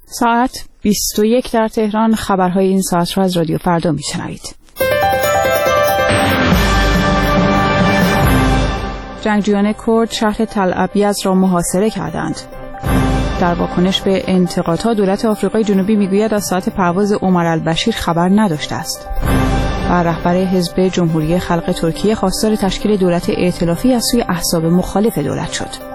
ساعت 21 در تهران. خبرهای این ساعت را از رادیو فردا میشنوید. جنگجویان کرد شهر تل ابیض را محاصره کردند. در واکنش به انتقادها دولت آفریقای جنوبی میگوید از ساعت پرواز عمر البشیر خبر نداشته است. و رهبر حزب جمهوری خلق ترکیه خواستار تشکیل دولت ائتلافی از سوی احزاب مخالف دولت شد.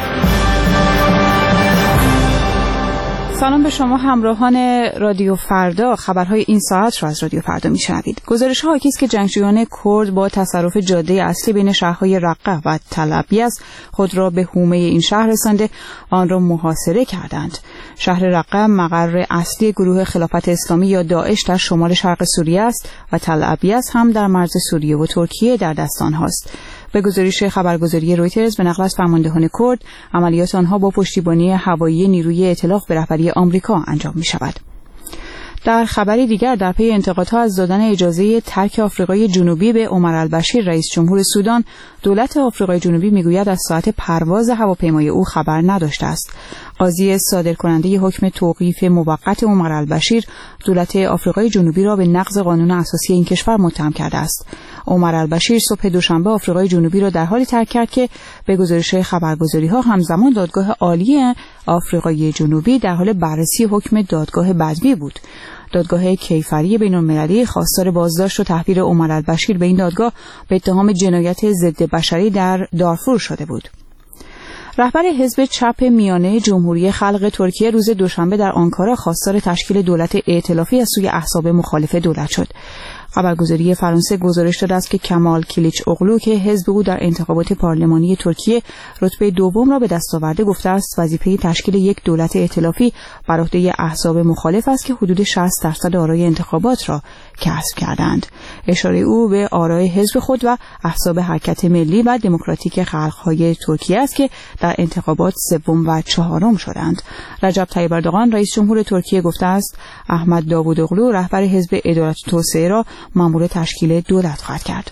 سلام به شما همراهان رادیو فردا. خبرهای این ساعت را از رادیو فردا میشنوید. گزارش‌ها حاکی است که جنگجویان کرد با تصرف جاده اصلی بین شهرهای رقه و تل ابیض خود را به حومه این شهر رسانده آن را محاصره کردند. شهر رقه مقر اصلی گروه خلافت اسلامی یا داعش در شمال شرق سوریه است و تل ابیض هم در مرز سوریه و ترکیه در دست آنهاست. به گزارش خبرگزاری رویترز به نقل از فرماندهان کرد، عملیات آنها با پشتیبانی هوایی نیروی ائتلاف به رهبری آمریکا انجام می شود. در خبری دیگر، در پی انتقادها از دادن اجازه ترک آفریقای جنوبی به عمر البشیر رئیس جمهور سودان، دولت آفریقای جنوبی میگوید از ساعت پرواز هواپیمای او خبر نداشته است. قاضی صادرکننده حکم توقیف موقت عمر البشیر دولت آفریقای جنوبی را به نقض قانون اساسی این کشور متهم کرده است. عمر البشیر صبح دوشنبه آفریقای جنوبی را در حالی ترک کرد که به گزارش خبرگزاری‌ها همزمان دادگاه عالی آفریقای جنوبی در حال بررسی حکم دادگاه بدوی بود. دادگاه کیفری بین‌المللی خواستار بازداشت و تحویل عمر البشیر به این دادگاه به اتهام جنایت ضد بشری در دارفور شده بود. رهبر حزب چپ میانه جمهوری خلق ترکیه روز دوشنبه در آنکارا خواستار تشکیل دولت ائتلافی از سوی احزاب مخالف دولت شد. خبرگزاری فرانسه گزارش داده است که کمال کلیچ‌اوغلو که حزب او در انتخابات پارلمانی ترکیه رتبه دوم را به دست آورده، گفته است وظیفه تشکیل یک دولت ائتلافی بر عهده احزاب مخالف است که حدود 60% آرای انتخابات را کسب کردند. اشاره او به آرای حزب خود و احزاب حرکت ملی و دموکراتیک خلق‌های ترکیه است که در انتخابات سوم و چهارم شدند. رجب طیب اردوغان رئیس جمهور ترکیه گفته است احمد داوودوغلو رهبر حزب عدالت و توسعه را مأمور تشکیل دولت خواهد کرد.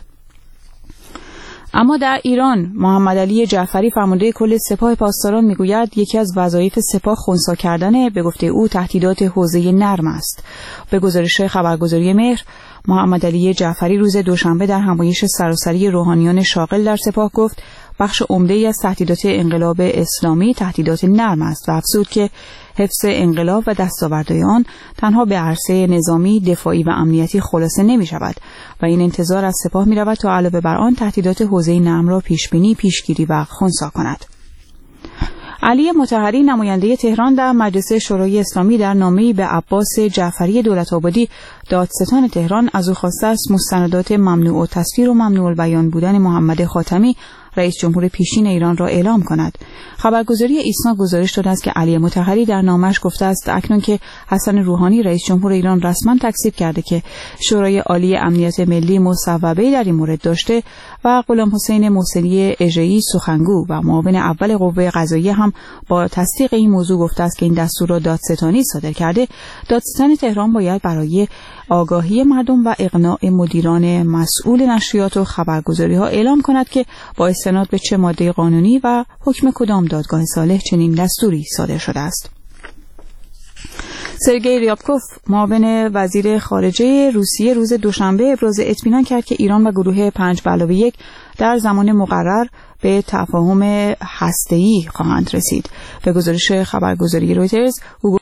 اما در ایران محمد علی جعفری فرمانده کل سپاه پاسداران میگوید یکی از وظایف سپاه خنثی کردن به گفته او تهدیدات حوزه نرم است. به گزارش خبرگزاری مهر، محمد علی جعفری روز دوشنبه در همایش سراسری روحانیان شاغل در سپاه گفت بخش عمده‌ای از تهدیدات انقلاب اسلامی تهدیدات نرم است و افزود که حفظ انقلاب و دستاوردهای آن تنها به عرصه نظامی، دفاعی و امنیتی خلاصه نمی شود و این انتظار از سپاه می رود تا علاوه بر آن تهدیدات حوزه نرم را پیشبینی، پیشگیری و خنثی کند. علی مطهری نماینده تهران در مجلس شورای اسلامی در نامه‌ای به عباس جعفری دولت‌آبادی دادستان تهران از او خواسته است مستندات ممنوع التصویر و ممنوع البیان بودن محمد خاتمی رئیس جمهور پیشین ایران را اعلام کند. خبرگزاری ایسنا گزارش داده است که علی مطهری در نامش گفته است اکنون که حسن روحانی رئیس جمهور ایران رسما تکذیب کرده که شورای عالی امنیت ملی مصوبه‌ای در این مورد داشته و غلام حسین محسنی اژه‌ای سخنگو و معاون اول قوه قضاییه هم با تصدیق این موضوع گفته است که این دستور را دادستانی صادر کرده، دادستان تهران باید برای آگاهی مردم و اقناع مدیران مسئول نشریات و خبرگزاری‌ها اعلام کند که با استناد به چه ماده قانونی و حکم کدام دادگاه صالح چنین دستوری صادر شده است. سرگئی ریابکوف معاون وزیر خارجه روسیه روز دوشنبه ابراز اطمینان کرد که ایران و گروه 5+1 در زمان مقرر به تفاهم هسته‌ای خواهند رسید. به گزارش خبرگزاری رویترز